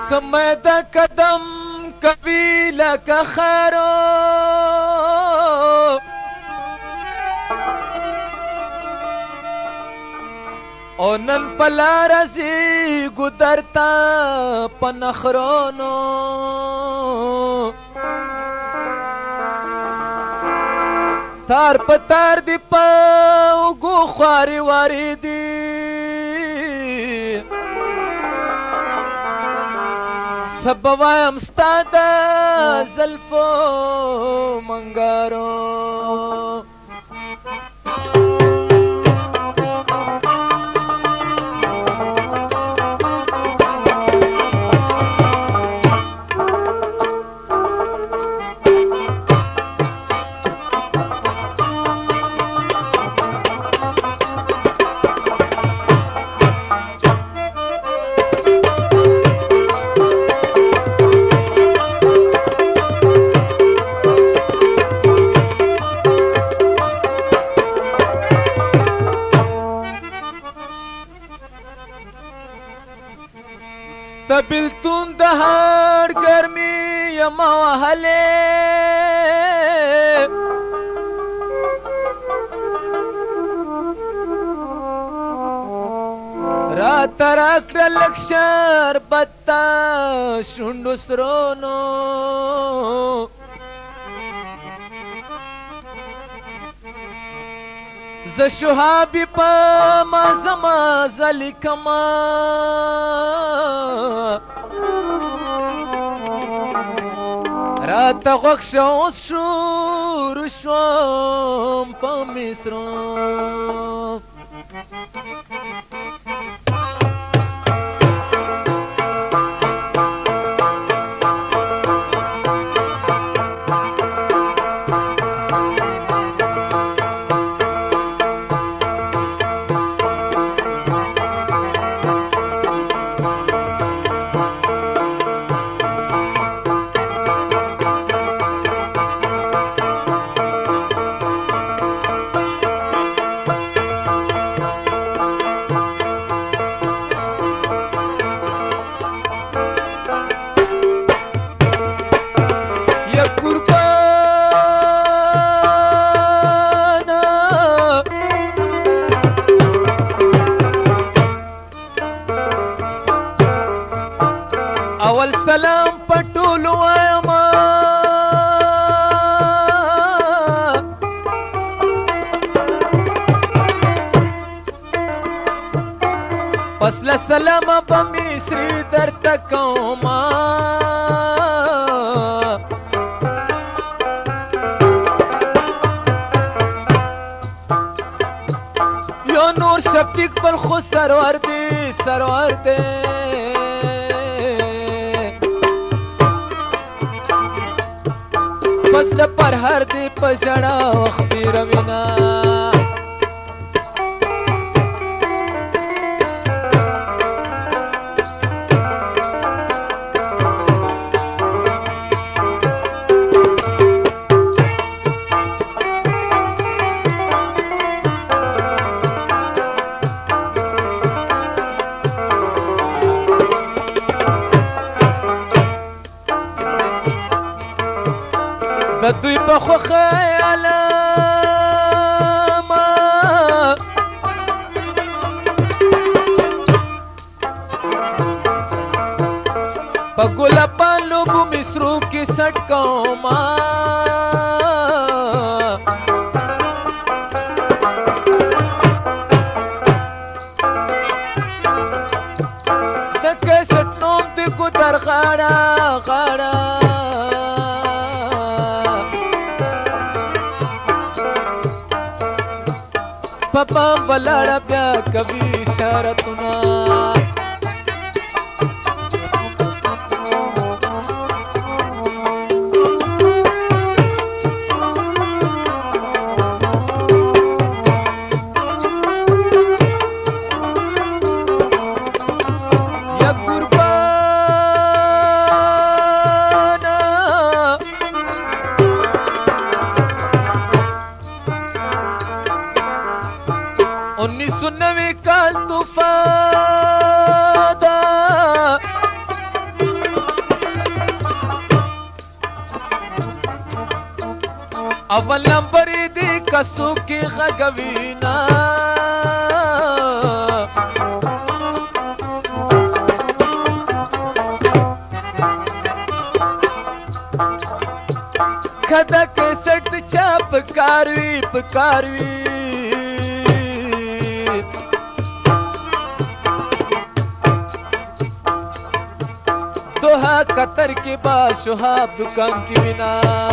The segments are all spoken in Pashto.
समय द कदम कभी लका खैरो ओनन पला रसी गुदरता पनखरोनो तार पतार दी पाऊ गो ख्वारी वारी दी सबवायम स्तादा ज़ल्फो मंगारो बिल्तुन दहाड़ गर्मी यमा वहले रात राक्र लक्षर बत्ता शुंडुसरोनो ज़शुहाबी पामा ज़मा ज़लिकमा रात गक्शा उशूर श्वाम पमिस्रो अवल सलाम पटोलो आयमा पसला सलाम बमी श्रीधर तकौमा यो नूर शफीक पर खुद सरवर दे फसल पर हर दी पजड़ा वक्ती रवीना दुई बखो खयाला पगुला पालो बु मिस्रू की सटकाओ माँ तके सटनों दिखो दर गाड़ा गाड़ा पापा वलाड़ा प्या कभी इशारतुना या कुर्बाना काल तूफान اول نمبر دی کسو کی غگوینا کدا کیسٹ چاپ کاروی پکاروی دوہا قطر کے بعد شہاب دکان کی بنا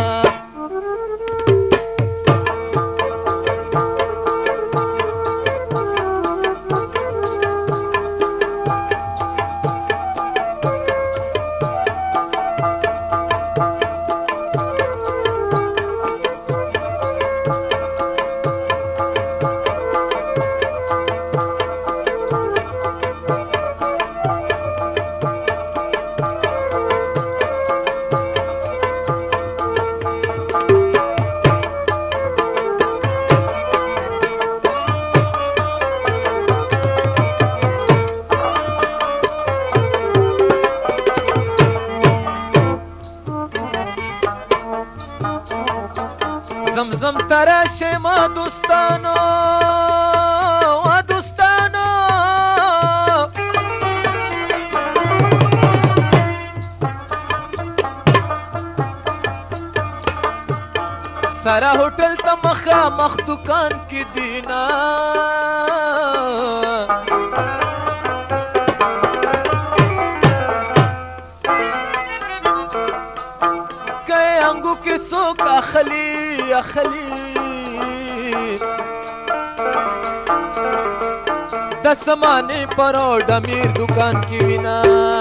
زمزم تراشه ما دوستانو و دوستانو سارا ہوٹل تا مخا مخ دکان کی دینا کئے انگو کی سوک اخلی اخلی دسمانے پرو ڈمیر دکان کی بنا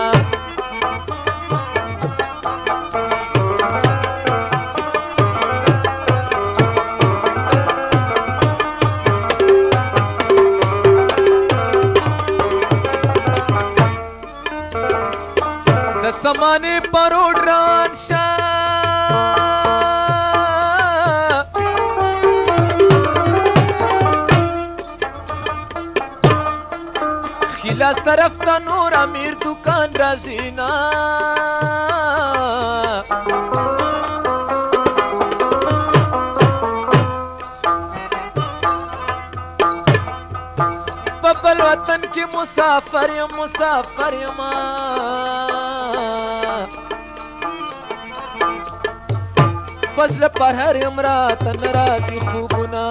دسمانے پرو ڈران شاہ خلاص طرف تا نور امیر دکان رازینا ببل وطن کی مسافر یم مسافر یما فضل پر ہر امرات نرازی خوبنا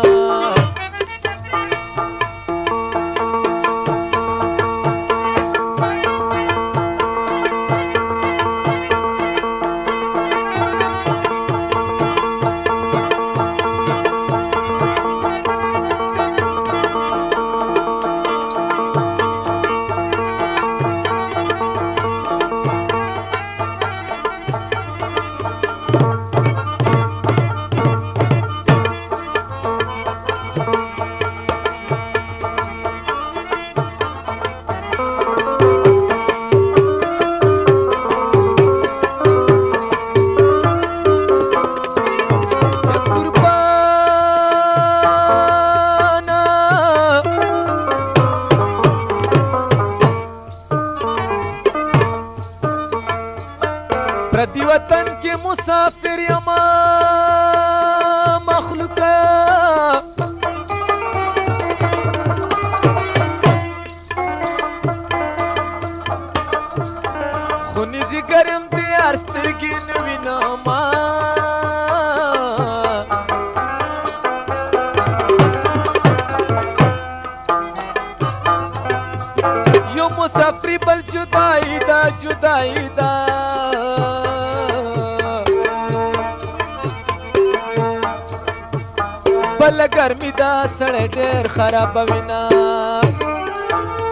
پردی وطن کے مسافر یما مخلوقا خونی زی گرم دی ارسترگی نویناما یو مسافری بل جدائی دا جدائی دا بل گرمی دا سڑے ډیر خراب وینا